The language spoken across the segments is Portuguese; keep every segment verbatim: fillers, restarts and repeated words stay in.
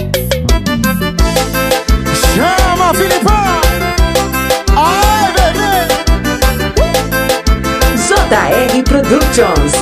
Chama, Filipão! Ai, bebê! J R Productions.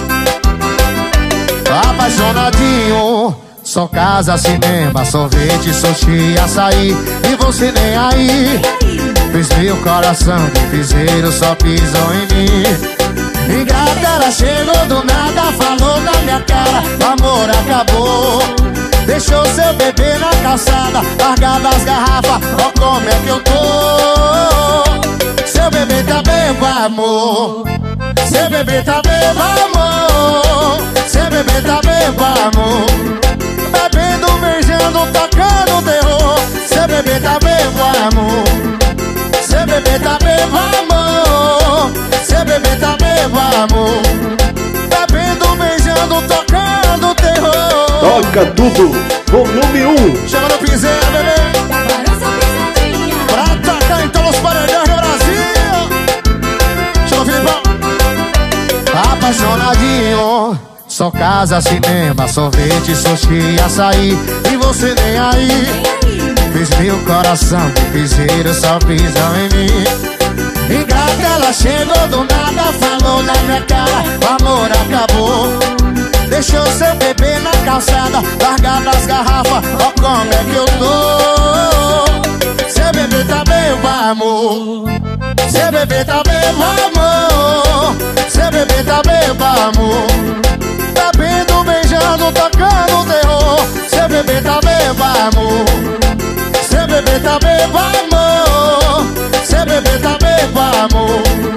Apaixonadinho, só casa, cinema, sorvete, sushi, açaí. E você nem aí. Fez meu coração de piseiro, só pisou em mim. Ingrata, ela chegou do nada, falou na minha cara: o amor acabou. Deixou seu bebê na calçada, largada as garrafas, ó como é que eu tô. Seu bebê tá bebo, amor. Seu bebê tá bebo, amor. Seu bebê tá bebo, amor. Bebendo, beijando, tocando terror. Seu bebê tá bebo, amor. Seu bebê tá bebo, amor. Seu bebê tá bebo, amor. Bebendo, beijando, tocando terror. Toca tudo, volume um. Chama no piseiro, bebê. Pra tocar em todos os paredões do Brasil. Chama o Filipão. Apaixonadinho, só casa, cinema, sorvete, sushi, açaí. E você nem aí. Fez meu coração de piseiro, só pisou em mim. Ingrata, ela chegou do nada, falou na minha cara: o amor acabou. Deixou seu bebê na calçada, largada as garrafas, ó como é que eu tô. Seu bebê tá bebo, amor. Seu bebê tá bebo, amor. Seu bebê tá bebo, amor. Bebendo, beijando, tocando terror. Seu bebê tá bebo, amor. Seu bebê tá bebo, amor. Seu bebê tá bebo, amor.